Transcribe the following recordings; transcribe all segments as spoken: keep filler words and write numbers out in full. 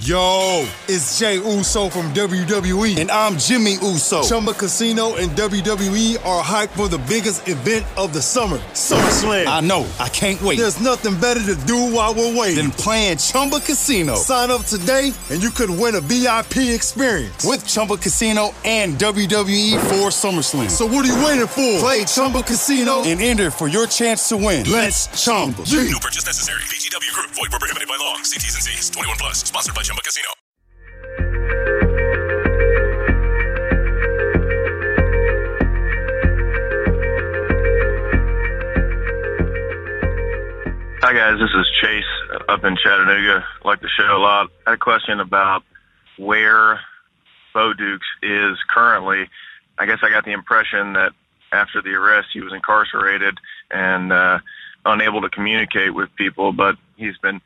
Yo, it's Jay Uso from W W E. And I'm Jimmy Uso. Chumba Casino and W W E are hyped for the biggest event of the summer, SummerSlam. I know. I can't wait. There's nothing better to do while we're waiting than playing Chumba Casino. Sign up today and you could win a V I P experience with Chumba Casino and W W E for SummerSlam. So what are you waiting for? Play Chumba Casino and enter for your chance to win. Let's Chumba. No purchase necessary. V G W Group. Void where prohibited by law. See T's and C's. twenty-one plus. Sponsored by Chumba Casino. Hi guys, this is Chase up in Chattanooga. I like the show a lot. I had a question about where Bo Dukes is currently. I guess I got the impression that after the arrest he was incarcerated and uh, unable to communicate with people, but he's been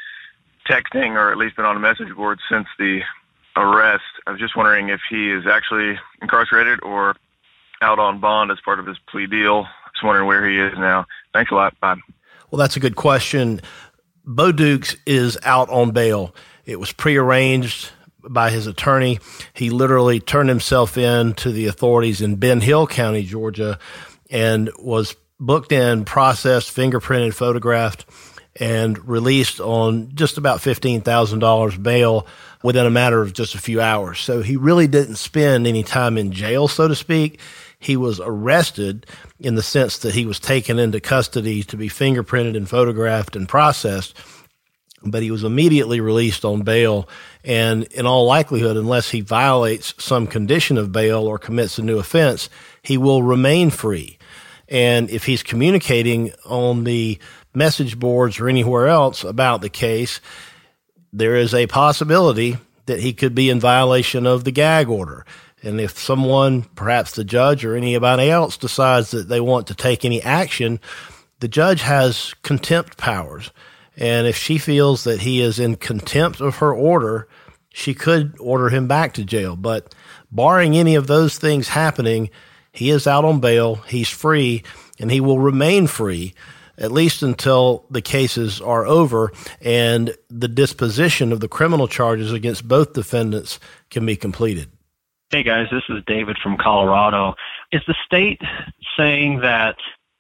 texting or at least been on a message board since the arrest. I was just wondering if he is actually incarcerated or out on bond as part of his plea deal. Just wondering where he is now. Thanks a lot. Bye. Well, that's a good question. Bo Dukes is out on bail. It was prearranged by his attorney. He literally turned himself in to the authorities in Ben Hill County, Georgia, and was booked in, processed, fingerprinted, photographed, and released on just about fifteen thousand dollars bail within a matter of just a few hours. So he really didn't spend any time in jail, so to speak. He was arrested in the sense that he was taken into custody to be fingerprinted and photographed and processed, but he was immediately released on bail. And in all likelihood, unless he violates some condition of bail or commits a new offense, he will remain free. And if he's communicating on the message boards or anywhere else about the case, there is a possibility that he could be in violation of the gag order. And if someone, perhaps the judge or anybody else, decides that they want to take any action, the judge has contempt powers. And if she feels that he is in contempt of her order, she could order him back to jail. But barring any of those things happening, he is out on bail, he's free, and he will remain free at least until the cases are over and the disposition of the criminal charges against both defendants can be completed. Hey guys, this is David from Colorado. Is the state saying that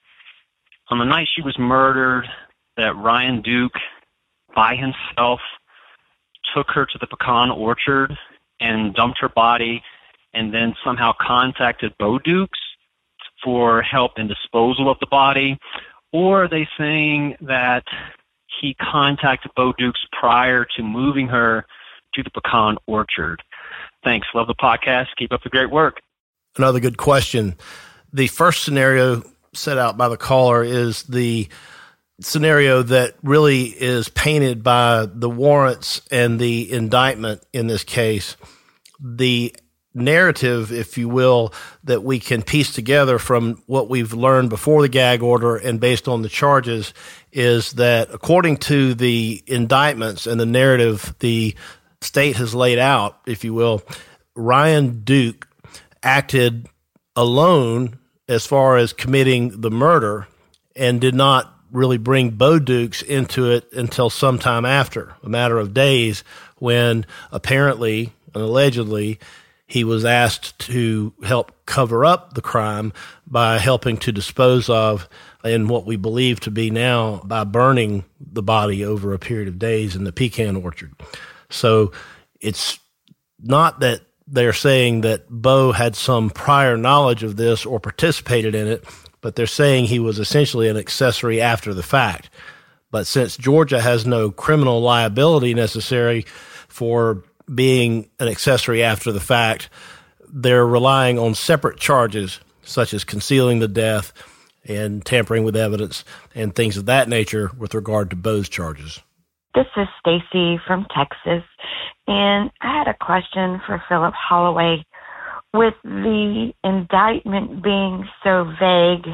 on the night she was murdered, that Ryan Duke, by himself, took her to the pecan orchard and dumped her body and then somehow contacted Bo Dukes for help in disposal of the body? Or are they saying that he contacted Bo Dukes prior to moving her to the pecan orchard? Thanks. Love the podcast. Keep up the great work. Another good question. The first scenario set out by the caller is the scenario that really is painted by the warrants and the indictment in this case. The narrative, if you will, that we can piece together from what we've learned before the gag order and based on the charges is that according to the indictments and the narrative the state has laid out, if you will, Ryan Duke acted alone as far as committing the murder and did not really bring Bo Dukes into it until sometime after, a matter of days, when apparently and allegedly he was asked to help cover up the crime by helping to dispose of, in what we believe to be now, by burning the body over a period of days in the pecan orchard. So it's not that they're saying that Bo had some prior knowledge of this or participated in it, but they're saying he was essentially an accessory after the fact. But since Georgia has no criminal liability necessary for being an accessory after the fact, they're relying on separate charges such as concealing the death and tampering with evidence and things of that nature with regard to Bo's charges. This is Stacy from Texas, and I had a question for Philip Holloway. With the indictment being so vague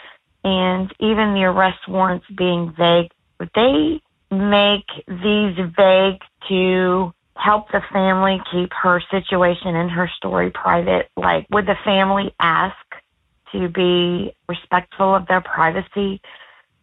and even the arrest warrants being vague, would they make these vague to help the family keep her situation and her story private? Like, would the family ask to be respectful of their privacy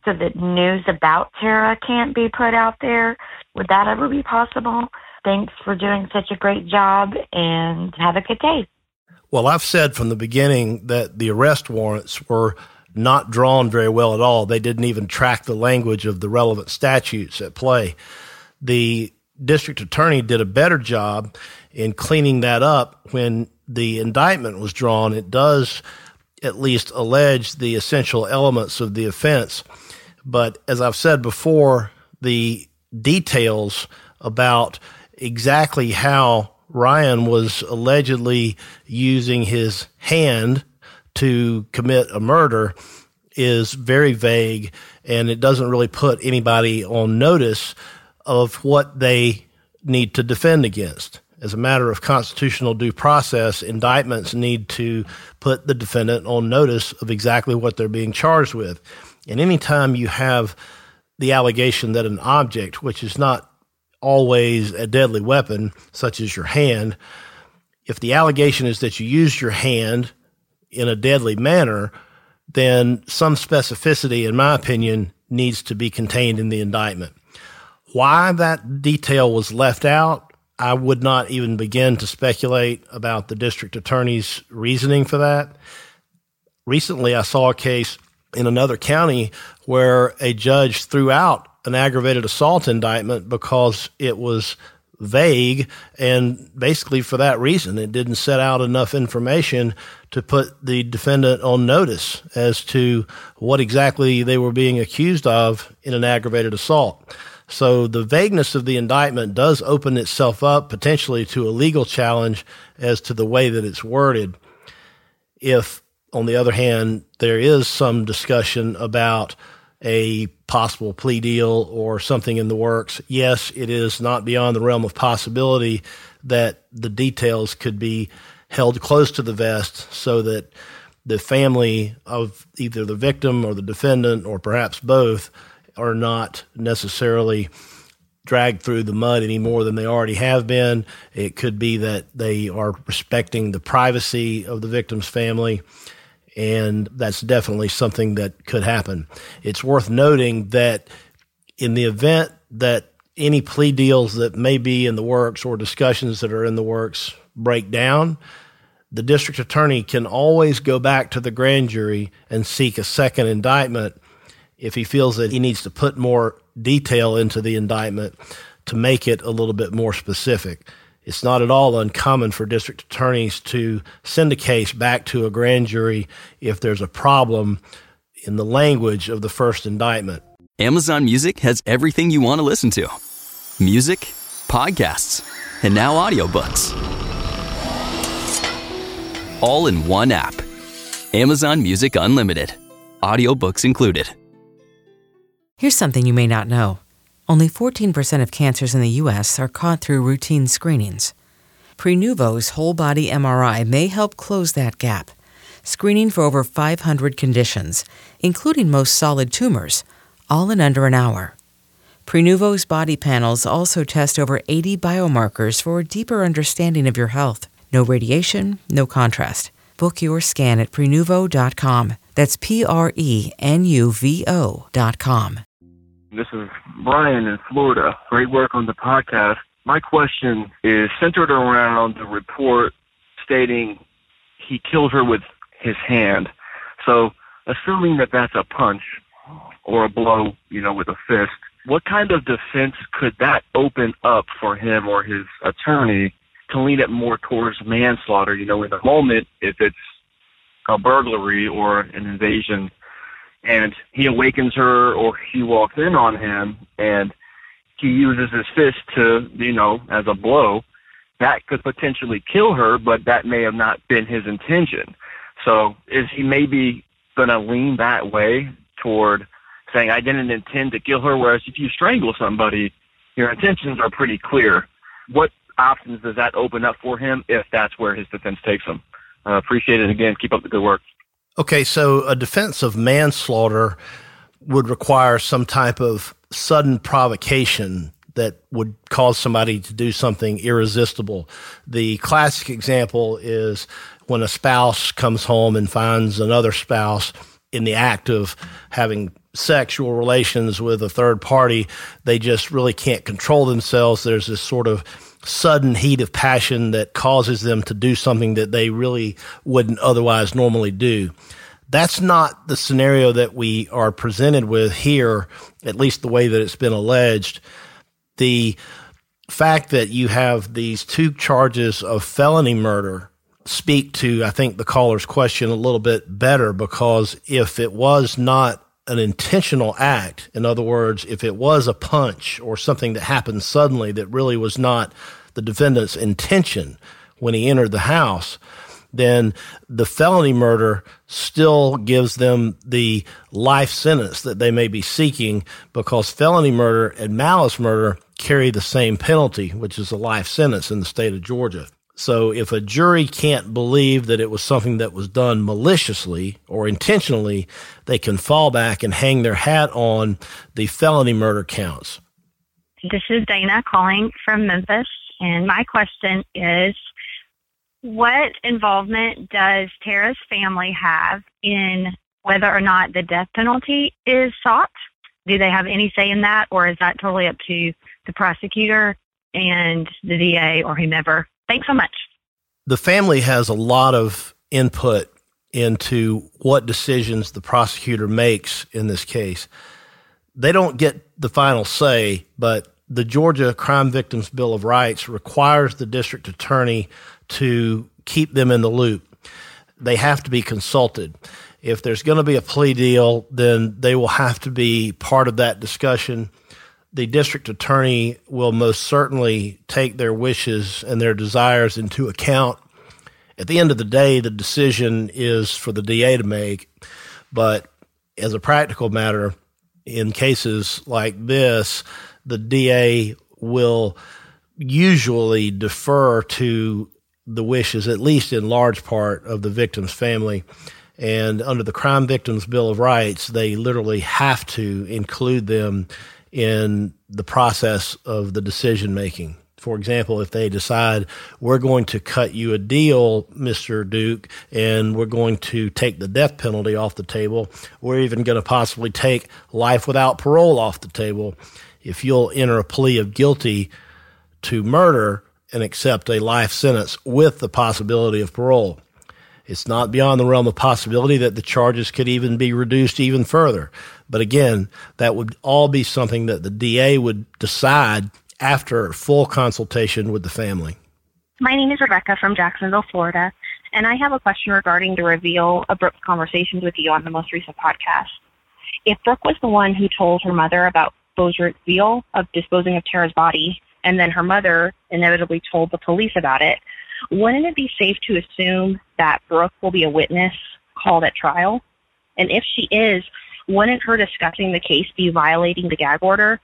so that news about Tara can't be put out there? Would that ever be possible? Thanks for doing such a great job, and have a good day. Well, I've said from the beginning that the arrest warrants were not drawn very well at all. They didn't even track the language of the relevant statutes at play. The district attorney did a better job in cleaning that up. When the indictment was drawn, it does at least allege the essential elements of the offense. But as I've said before, the details about exactly how Ryan was allegedly using his hand to commit a murder is very vague, and it doesn't really put anybody on notice of what they need to defend against. As a matter of constitutional due process, indictments need to put the defendant on notice of exactly what they're being charged with. And anytime you have the allegation that an object, which is not always a deadly weapon, such as your hand, if the allegation is that you used your hand in a deadly manner, then some specificity, in my opinion, needs to be contained in the indictment. Why that detail was left out, I would not even begin to speculate about the district attorney's reasoning for that. Recently, I saw a case in another county where a judge threw out an aggravated assault indictment because it was vague, and basically for that reason, it didn't set out enough information to put the defendant on notice as to what exactly they were being accused of in an aggravated assault. So the vagueness of the indictment does open itself up potentially to a legal challenge as to the way that it's worded. If, on the other hand, there is some discussion about a possible plea deal or something in the works, yes, it is not beyond the realm of possibility that the details could be held close to the vest so that the family of either the victim or the defendant, or perhaps both, are not necessarily dragged through the mud any more than they already have been. It could be that they are respecting the privacy of the victim's family, and that's definitely something that could happen. It's worth noting that in the event that any plea deals that may be in the works or discussions that are in the works break down, the district attorney can always go back to the grand jury and seek a second indictment if he feels that he needs to put more detail into the indictment to make it a little bit more specific. It's not at all uncommon for district attorneys to send a case back to a grand jury if there's a problem in the language of the first indictment. Amazon Music has everything you want to listen to. Music, podcasts, and now audiobooks. All in one app. Amazon Music Unlimited. Audiobooks included. Here's something you may not know. Only fourteen percent of cancers in the U S are caught through routine screenings. Prenuvo's whole-body M R I may help close that gap, screening for over five hundred conditions, including most solid tumors, all in under an hour. Prenuvo's body panels also test over eighty biomarkers for a deeper understanding of your health. No radiation, no contrast. Book your scan at Prenuvo dot com. That's P R E N U V O dot com. This is Brian in Florida. Great work on the podcast. My question is centered around the report stating he killed her with his hand. So, assuming that that's a punch or a blow, you know, with a fist, what kind of defense could that open up for him or his attorney to lean it more towards manslaughter? You know, in the moment, if it's a burglary or an invasion, and he awakens her or he walks in on him and he uses his fist to, you know, as a blow, that could potentially kill her, but that may have not been his intention. So is he maybe going to lean that way toward saying, I didn't intend to kill her, whereas if you strangle somebody, your intentions are pretty clear. What options does that open up for him if that's where his defense takes him? Uh, appreciate it. Again, keep up the good work. Okay, so a defense of manslaughter would require some type of sudden provocation that would cause somebody to do something irresistible. The classic example is when a spouse comes home and finds another spouse in the act of having sexual relations with a third party, they just really can't control themselves. There's this sort of sudden heat of passion that causes them to do something that they really wouldn't otherwise normally do. That's not the scenario that we are presented with here, at least the way that it's been alleged. The fact that you have these two charges of felony murder speak to, I think, the caller's question a little bit better, because if it was not an intentional act, in other words, if it was a punch or something that happened suddenly that really was not the defendant's intention when he entered the house, then the felony murder still gives them the life sentence that they may be seeking, because felony murder and malice murder carry the same penalty, which is a life sentence in the state of Georgia. So if a jury can't believe that it was something that was done maliciously or intentionally, they can fall back and hang their hat on the felony murder counts. This is Dana calling from Memphis, and my question is, what involvement does Tara's family have in whether or not the death penalty is sought? Do they have any say in that, or is that totally up to the prosecutor and the D A or whomever? Thanks so much. The family has a lot of input into what decisions the prosecutor makes in this case. They don't get the final say, but the Georgia Crime Victims Bill of Rights requires the district attorney to keep them in the loop. They have to be consulted. If there's going to be a plea deal, then they will have to be part of that discussion. The district attorney will most certainly take their wishes and their desires into account. At the end of the day, the decision is for the D A to make. But as a practical matter, in cases like this, the D A will usually defer to the wishes, at least in large part, of the victim's family. And under the Crime Victims Bill of Rights, they literally have to include them in the process of the decision making. For example, if they decide, we're going to cut you a deal, Mister Duke, and we're going to take the death penalty off the table, we're even going to possibly take life without parole off the table, if you'll enter a plea of guilty to murder and accept a life sentence with the possibility of parole. It's not beyond the realm of possibility that the charges could even be reduced even further. But again, that would all be something that the D A would decide after full consultation with the family. My name is Rebecca from Jacksonville, Florida, and I have a question regarding the reveal of Brooke's conversations with you on the most recent podcast. If Brooke was the one who told her mother about Bo's reveal of disposing of Tara's body, and then her mother inevitably told the police about it, wouldn't it be safe to assume that Brooke will be a witness called at trial? And if she is, wouldn't her discussing the case be violating the gag order?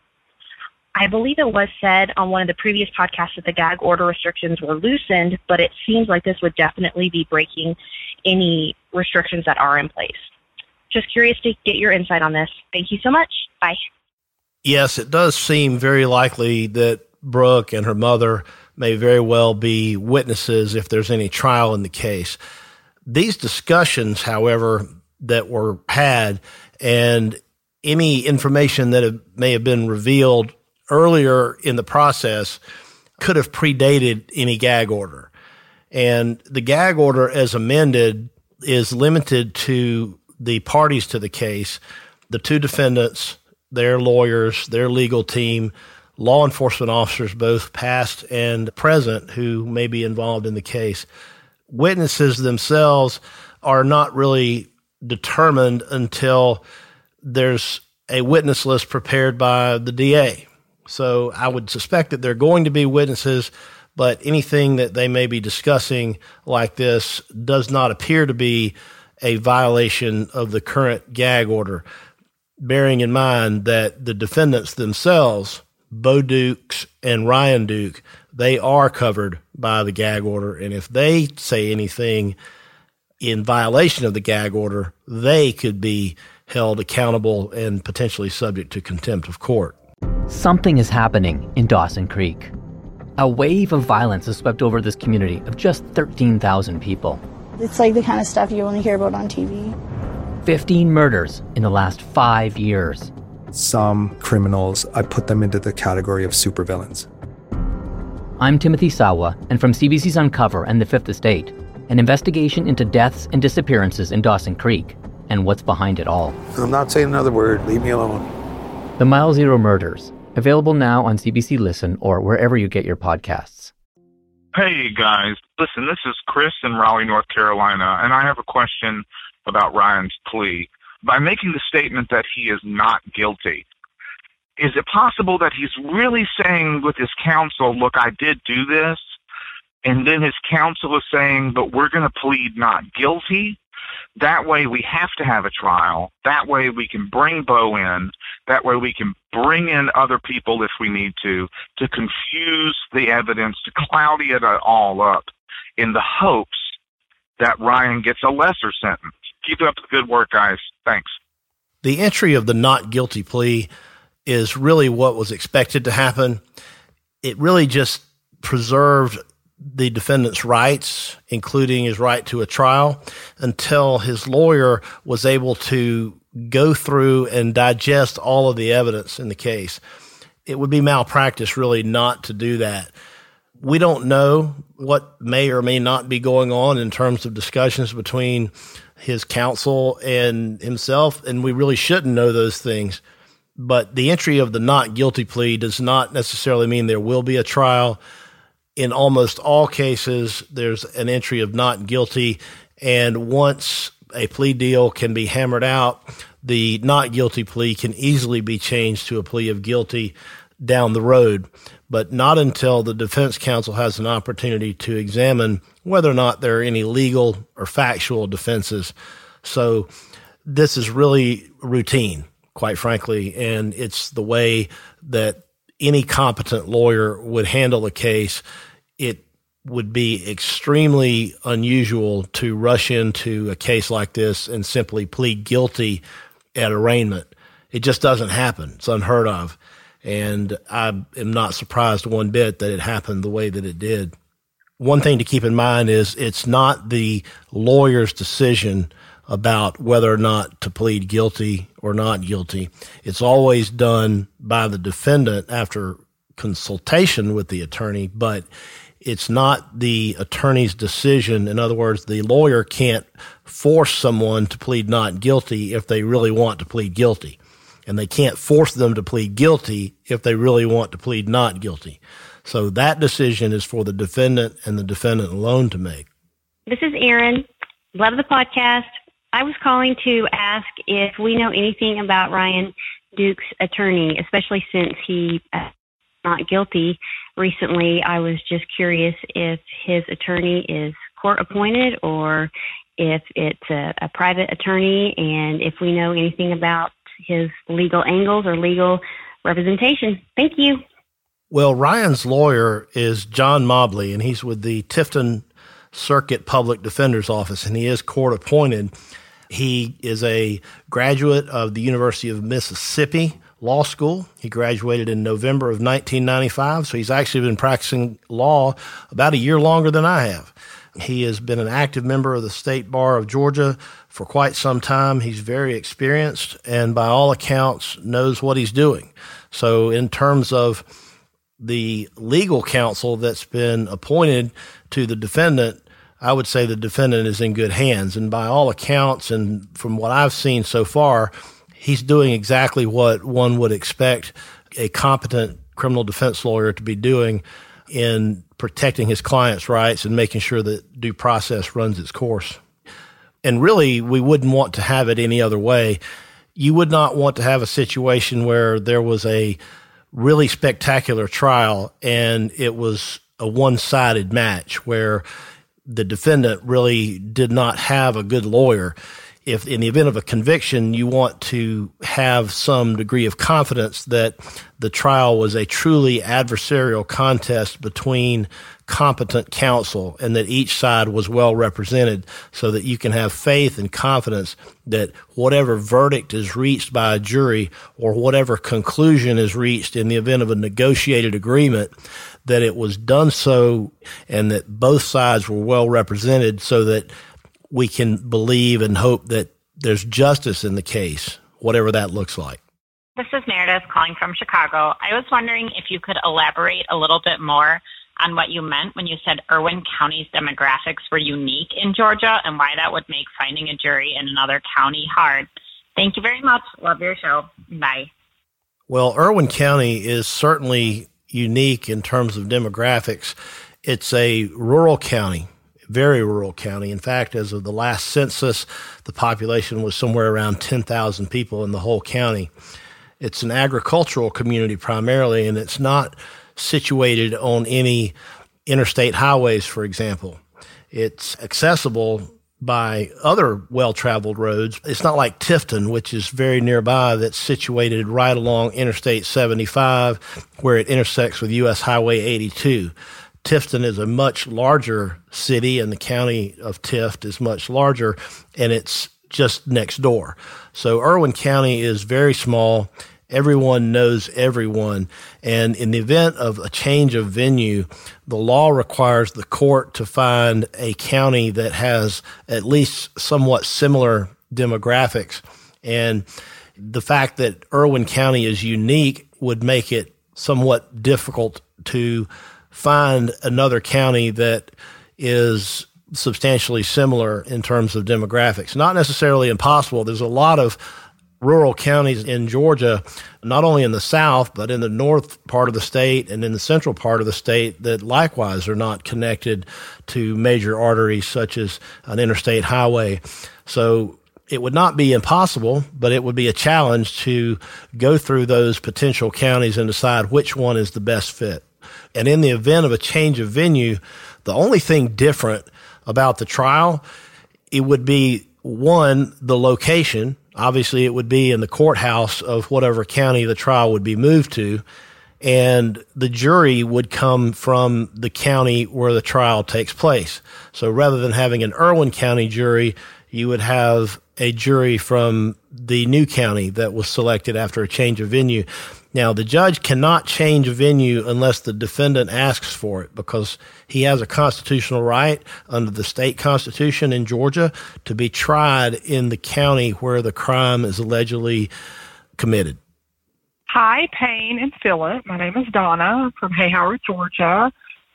I believe it was said on one of the previous podcasts that the gag order restrictions were loosened, but it seems like this would definitely be breaking any restrictions that are in place. Just curious to get your insight on this. Thank you so much. Bye. Yes, it does seem very likely that Brooke and her mother may very well be witnesses if there's any trial in the case. These discussions, however, that were had and any information that have, may have been revealed earlier in the process could have predated any gag order. And the gag order as amended is limited to the parties to the case, the two defendants, their lawyers, their legal team, law enforcement officers, both past and present, who may be involved in the case. Witnesses themselves are not really determined until there's a witness list prepared by the D A. So I would suspect that they're going to be witnesses, but anything that they may be discussing like this does not appear to be a violation of the current gag order, bearing in mind that the defendants themselves, Bo Dukes and Ryan Duke, they are covered by the gag order. And if they say anything in violation of the gag order, they could be held accountable and potentially subject to contempt of court. Something is happening in Dawson Creek. A wave of violence has swept over this community of just thirteen thousand people. It's like the kind of stuff you only hear about on T V. fifteen murders in the last five years. Some criminals, I put them into the category of supervillains. I'm Timothy Sawa, and from C B C's Uncover and The Fifth Estate, an investigation into deaths and disappearances in Dawson Creek and what's behind it all. I'm not saying another word. Leave me alone. The Mile Zero Murders, available now on C B C Listen or wherever you get your podcasts. Hey, guys. Listen, this is Chris in Raleigh, North Carolina, and I have a question about Ryan's plea. By making the statement that he is not guilty, is it possible that he's really saying with his counsel, look, I did do this, and then his counsel is saying, but we're going to plead not guilty? That way we have to have a trial. That way we can bring Bo in. That way we can bring in other people if we need to, to confuse the evidence, to cloudy it all up in the hopes that Ryan gets a lesser sentence. Keep up the good work, guys. Thanks. The entry of the not guilty plea is really what was expected to happen. It really just preserved the defendant's rights, including his right to a trial, until his lawyer was able to go through and digest all of the evidence in the case. It would be malpractice really not to do that. We don't know what may or may not be going on in terms of discussions between his counsel and himself, and we really shouldn't know those things. But the entry of the not guilty plea does not necessarily mean there will be a trial. In almost all cases, there's an entry of not guilty, and once a plea deal can be hammered out, the not guilty plea can easily be changed to a plea of guilty down the road, but not until the defense counsel has an opportunity to examine whether or not there are any legal or factual defenses. So this is really routine, quite frankly, and it's the way that any competent lawyer would handle a case. It would be extremely unusual to rush into a case like this and simply plead guilty at arraignment. It just doesn't happen. It's unheard of. And I am not surprised one bit that it happened the way that it did. One thing to keep in mind is it's not the lawyer's decision about whether or not to plead guilty or not guilty. It's always done by the defendant after consultation with the attorney, but it's not the attorney's decision. In other words, the lawyer can't force someone to plead not guilty if they really want to plead guilty. And they can't force them to plead guilty if they really want to plead not guilty. So that decision is for the defendant and the defendant alone to make. This is Erin. Love the podcast. I was calling to ask if we know anything about Ryan Duke's attorney, especially since he uh, not guilty recently. I was just curious if his attorney is court appointed or if it's a, a private attorney, and if we know anything about his legal angles or legal representation. Thank you. Well, Ryan's lawyer is John Mobley, and he's with the Tifton Circuit Public Defender's Office, and he is court appointed. He is a graduate of the University of Mississippi Law School. He graduated in November of nineteen ninety-five, so he's actually been practicing law about a year longer than I have. He has been an active member of the State Bar of Georgia for quite some time. He's very experienced and by all accounts knows what he's doing. So in terms of the legal counsel that's been appointed to the defendant, I would say the defendant is in good hands. And by all accounts, and from what I've seen so far, he's doing exactly what one would expect a competent criminal defense lawyer to be doing in protecting his client's rights and making sure that due process runs its course. And really, we wouldn't want to have it any other way. You would not want to have a situation where there was a really spectacular trial and it was a one-sided match where the defendant really did not have a good lawyer. If in the event of a conviction, you want to have some degree of confidence that the trial was a truly adversarial contest between competent counsel and that each side was well represented, so that you can have faith and confidence that whatever verdict is reached by a jury or whatever conclusion is reached in the event of a negotiated agreement, that it was done so and that both sides were well represented, so that we can believe and hope that there's justice in the case, whatever that looks like. This is Meredith calling from Chicago. I was wondering if you could elaborate a little bit more on what you meant when you said Irwin County's demographics were unique in Georgia and why that would make finding a jury in another county hard. Thank you very much. Love your show. Bye. Well, Irwin County is certainly unique in terms of demographics. It's a rural county, very rural county. In fact, as of the last census, the population was somewhere around ten thousand people in the whole county. It's an agricultural community primarily, and it's not situated on any interstate highways, for example. It's accessible by other well-traveled roads. It's not like Tifton, which is very nearby, that's situated right along Interstate seventy-five, where it intersects with U S Highway eighty-two. Tifton is a much larger city, and the county of Tift is much larger, and it's just next door. So Irwin County is very small. Everyone knows everyone. And in the event of a change of venue, the law requires the court to find a county that has at least somewhat similar demographics. And the fact that Irwin County is unique would make it somewhat difficult to find another county that is substantially similar in terms of demographics. Not necessarily impossible. There's a lot of rural counties in Georgia, not only in the south, but in the north part of the state and in the central part of the state that likewise are not connected to major arteries such as an interstate highway. So it would not be impossible, but it would be a challenge to go through those potential counties and decide which one is the best fit. And in the event of a change of venue, the only thing different about the trial, it would be, one, the location. Obviously, it would be in the courthouse of whatever county the trial would be moved to, and the jury would come from the county where the trial takes place. So rather than having an Irwin County jury, you would have a jury from the new county that was selected after a change of venue. Now, the judge cannot change a venue unless the defendant asks for it, because he has a constitutional right under the state constitution in Georgia to be tried in the county where the crime is allegedly committed. Hi, Payne and Phillip. My name is Donna from Hayhoward, Georgia.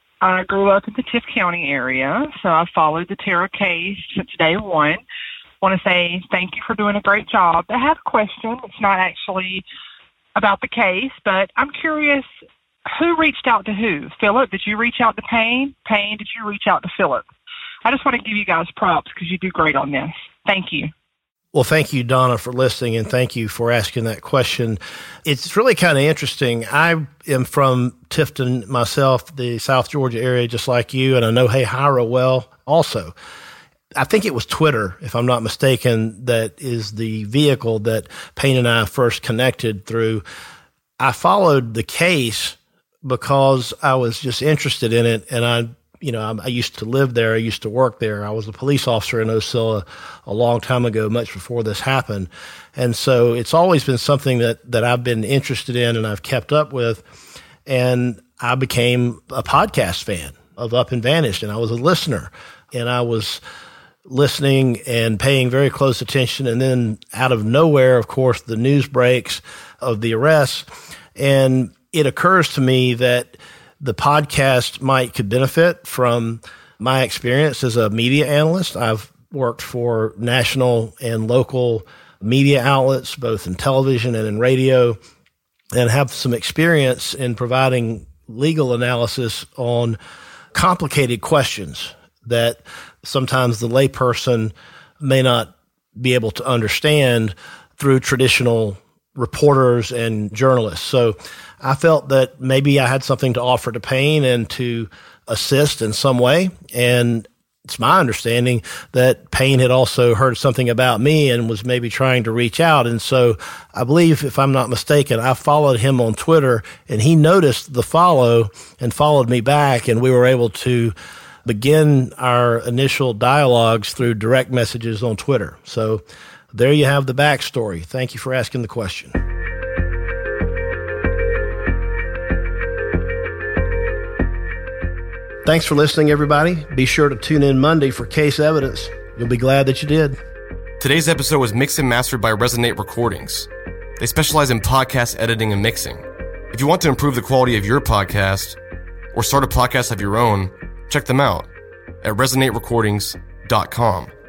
I grew up in the Tift County area, so I followed the Tara case since day one. I want to say thank you for doing a great job. I have a question. It's not actually about the case, but I'm curious, who reached out to who? Phillip, did you reach out to Payne? Payne, did you reach out to Phillip? I just want to give you guys props because you do great on this. Thank you. Well, thank you, Donna, for listening, and thank you for asking that question. It's really kind of interesting. I am from Tifton myself, the South Georgia area, just like you, and I know Hayhira well also. I think it was Twitter, if I'm not mistaken, that is the vehicle that Payne and I first connected through. I followed the case because I was just interested in it, and I You know, I, I used to live there. I used to work there. I was a police officer in Ocilla a long time ago, much before this happened. And so it's always been something that, that I've been interested in and I've kept up with. And I became a podcast fan of Up and Vanished, and I was a listener. And I was listening and paying very close attention. And then out of nowhere, of course, the news breaks of the arrest. And it occurs to me that the podcast might could benefit from my experience as a media analyst. I've worked for national and local media outlets, both in television and in radio, and have some experience in providing legal analysis on complicated questions that sometimes the layperson may not be able to understand through traditional reporters and journalists. So I felt that maybe I had something to offer to Payne and to assist in some way. And it's my understanding that Payne had also heard something about me and was maybe trying to reach out. And so I believe, if I'm not mistaken, I followed him on Twitter, and he noticed the follow and followed me back, and we were able to begin our initial dialogues through direct messages on Twitter. So there you have the backstory. Thank you for asking the question. Thanks for listening, everybody. Be sure to tune in Monday for Case Evidence. You'll be glad that you did. Today's episode was mixed and mastered by Resonate Recordings. They specialize in podcast editing and mixing. If you want to improve the quality of your podcast or start a podcast of your own, check them out at resonate recordings dot com.